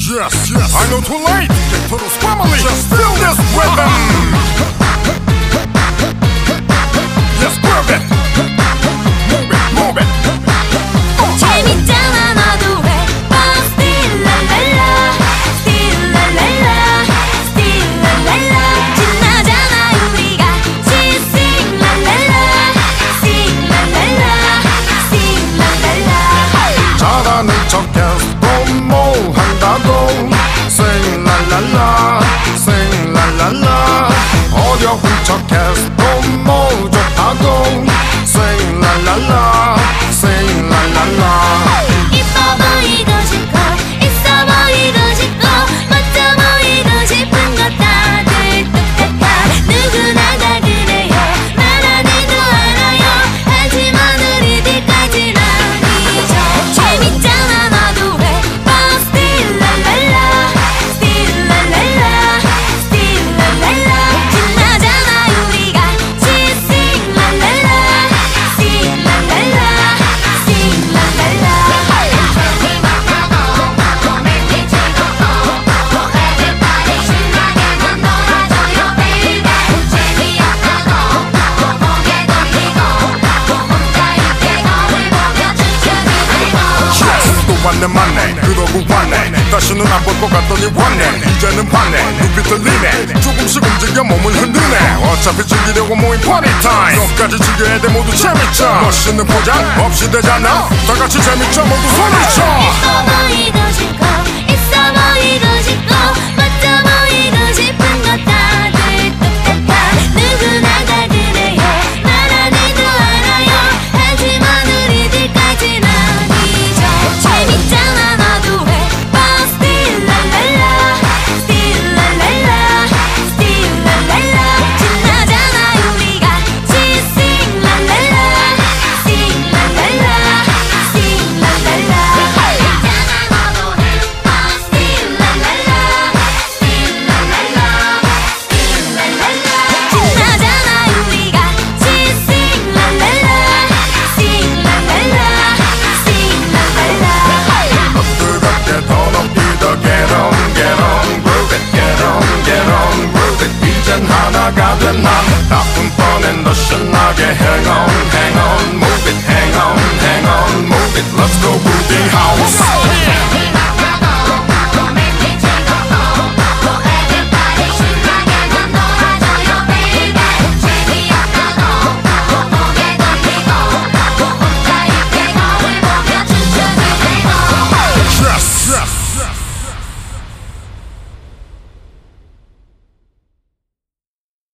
Yes, yes, I know too late. Get Toto's family, just feel this rhythm. Yes, groove it. Move it, move it. 재밌잖아 너도 왜 Still la la la, still la la la, still la la la. 신나잖아 우리 같이 sing la la la, sing la la la, sing la la la. 잘하는 척해서 뭘 한다고 Sing la la la, sing la la la. 어려운 척해서 뭘 좋다고 Sing la la la, sing la la la. 이뻐 보이고 싶고 있어 보이고 싶고 멋져 보이고 싶은 것 다들 똑같아. 누구나 다 그래요. 말 안 해도 알아요. 하지만 우리들까진 아니죠. 재밌잖아 너도 왜 Still la la la, still la la la, still la la la. 신나잖아 우리 같이 sing la la la, sing la la la, sing la la la. 또 왔네 맞네 그러고 왔네 다시는 안 볼 것 같더니 왔네 이제는 봤네 눈빛 들리네 조금씩 움직여 몸을 흔드네 어차피 즐기려고 모인 파티 타임 너까지 즐겨야 돼 모두 재밌자 멋있는 포장 없이 되잖아 다 같이 재밌자 모두 소리쳐 이뻐 보이고 싶고 있어 보이고 싶고 멋져 보이고 싶은 것 다들 똑같아. 누구나 다 그래요. 말 안 해도 알아요. 하지만 우리들까진 아니죠. 재밌잖아 너도 왜 Still la la la, still la la la, still la la la. 신나잖아 우리 같이 sing la la la, sing la la la, sing la la la. 있잖아 너도 해 Still la la la, still la la la, still la la la. 신나잖아 우리 같이 sing la la la, sing la la la, sing la la la. 뜨겁게 더 높이 더 get on get on groove it get on get on groove it 이젠 하나가 된 나 나쁜 뻔엔 더 신나게 hang on move it hang on move it let's go booty house